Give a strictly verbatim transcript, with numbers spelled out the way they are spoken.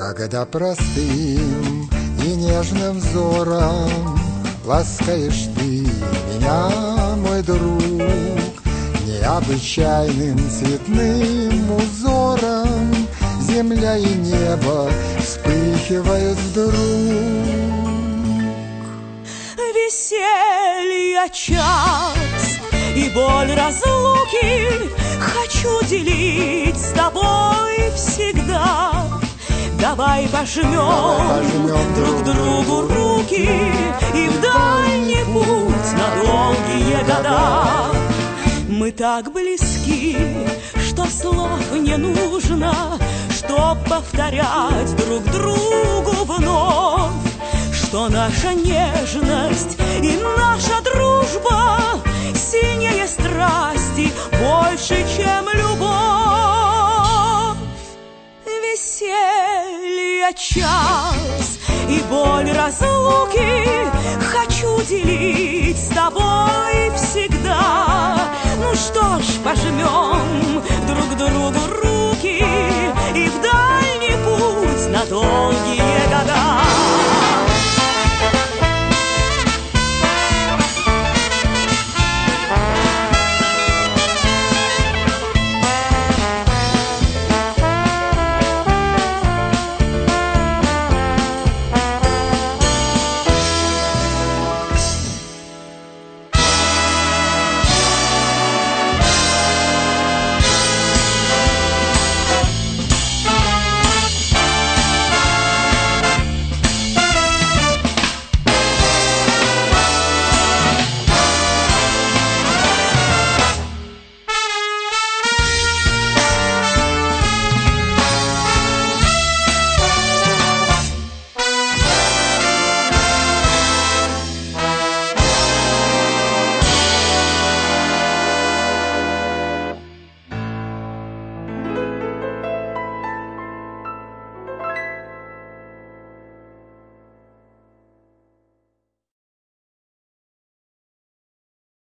Когда простым и нежным взором ласкаешь ты меня, мой друг, необычайным цветным узором земля и небо вспыхивают вдруг. Веселья час и боль разлуки хочу делить с тобой всегда. Давай пожмем, Давай пожмем друг другу руки и в дальний путь на долгие года. Мы так близки, что слов не нужно, чтоб повторять друг другу вновь, что наша нежность и наша дружба сильнее страсти, больше, чем любовь. Веселья час и боль разлуки хочу делить с тобой всегда. Ну что ж, пожмем